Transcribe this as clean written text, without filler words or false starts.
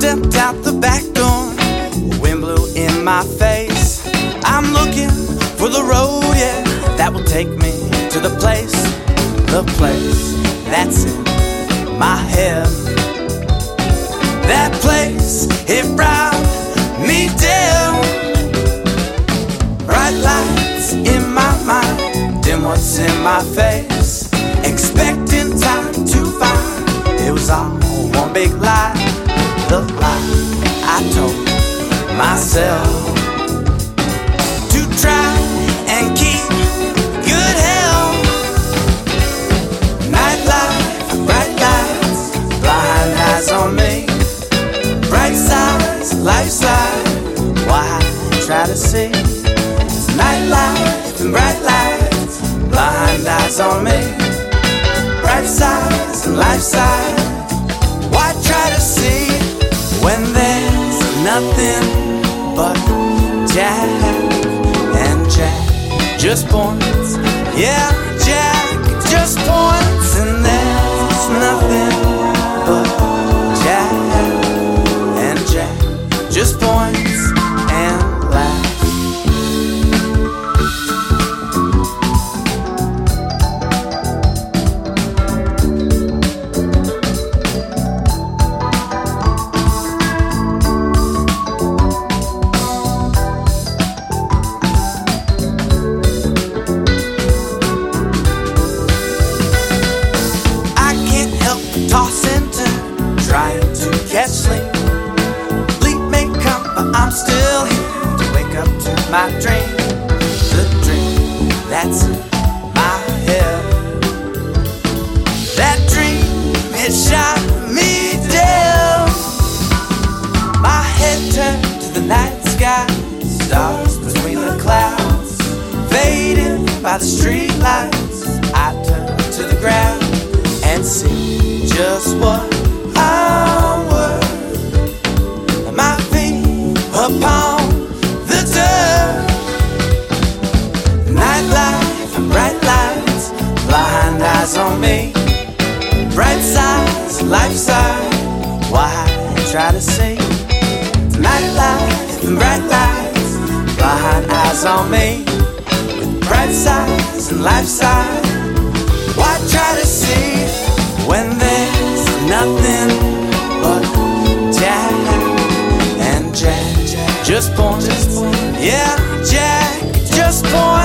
stepped out the back door, wind blew in my face. I'm looking for the road, yeah, that will take me to the place that's in my head. That place, it brought me down. Bright lights in my mind, dim what's in my face, expecting time to find it was all one big lie. The lie I told myself to try and keep good health. Nightlife, bright lights, blind eyes on me. Bright sides, life side, why try to see? Nightlife and bright lights, blind eyes on me. Bright sides and life side, why try to see when there's nothing but Jack and Jack just points? Yeah, Jack just points, and there's nothing but Jack and Jack just points and laughs. Toss and turn, trying to catch sleep. Sleep may come, but I'm still here to wake up to my dream. The dream that's in my head. That dream, it shot me down. My head turned to the night sky, stars between the clouds, fading by the street lights. I turn to the ground and see just what I'm worth. My feet upon the dirt. Nightlife and bright lights, blind eyes on me. Bright sides, life side, why try to see? Nightlife and bright lights, blind eyes on me. With bright sides and life side, why try to see when there's nothing but Jack and Jack just points? Yeah, Jack just points.